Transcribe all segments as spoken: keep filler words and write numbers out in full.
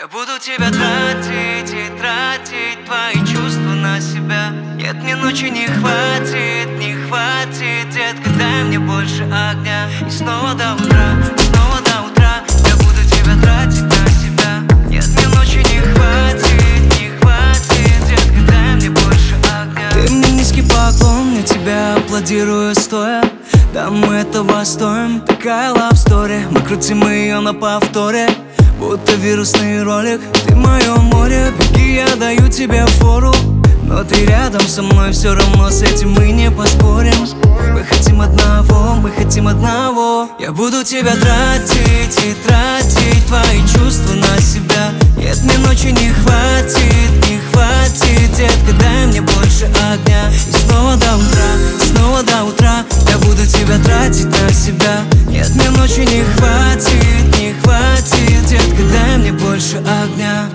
Я буду тебя тратить и тратить твои чувства на себя. Нет, мне ночи не хватит, не хватит, детка, дай мне больше огня. И снова до утра, снова до утра я буду тебя тратить на себя. Нет, мне ночи не хватит, не хватит, детка, дай мне больше огня. Ты мне низкий поклон, мне тебя аплодирую стоя. Да, мы этого стоим, такая love story. Мы крутим ее на повторе, будто вирусный ролик. Ты мое море, беги, я даю тебе фору. Но ты рядом со мной, все равно с этим мы не поспорим. Мы хотим одного, мы хотим одного. Я буду тебя тратить и тратить твои чувства на себя. Нет, мне ночи не хватит, не хватит, детка, дай мне больше огня. И снова до утра, снова до утра я буду тебя тратить на себя. Нет, мне ночи не хватит, не хватит, детка, дай мне больше огня.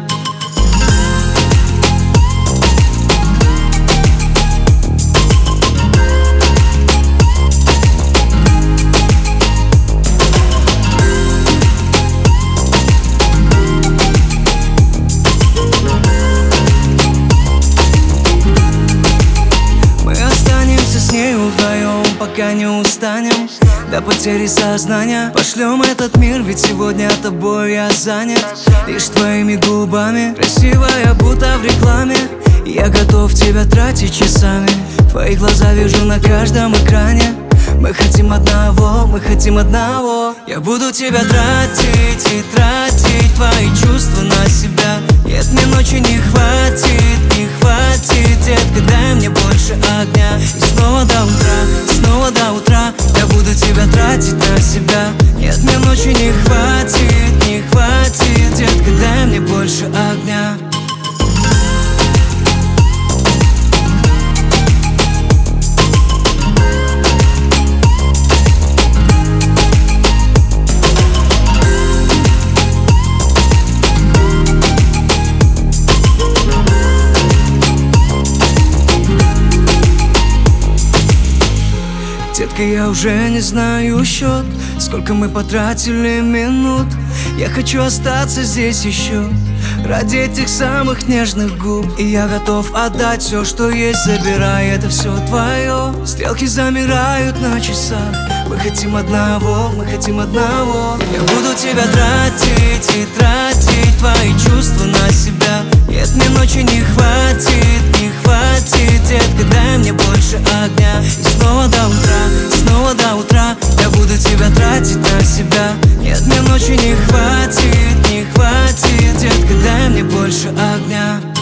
Вдвоем, пока не устанем до потери сознания. Пошлем этот мир, ведь сегодня тобой я занят. Лишь твоими губами, красивая, будто в рекламе. Я готов тебя тратить часами. Твои глаза вижу на каждом экране. Мы хотим одного, мы хотим одного. Я буду тебя тратить и тратить твои чувства на себя. Нет, мне ночи не хватит, не хватит, детка, дай мне больше огня. И снова до утра, снова до утра я буду тебя тратить на себя. Нет, мне ночи не хватит, не хватит, детка, дай мне больше огня. Детка, я уже не знаю счет, сколько мы потратили минут. Я хочу остаться здесь еще ради этих самых нежных губ. И я готов отдать все, что есть, забирай, это все твое. Стрелки замирают на часах. Мы хотим одного, мы хотим одного. Я буду тебя тратить и тратить твои чувства на себя. Нет, мне ночи не хватит, не хватит, детка, дай мне больше огня. И снова до утра, снова до утра я буду тебя тратить на себя. Нет, мне ночи не хватит, не хватит, детка, дай мне больше огня.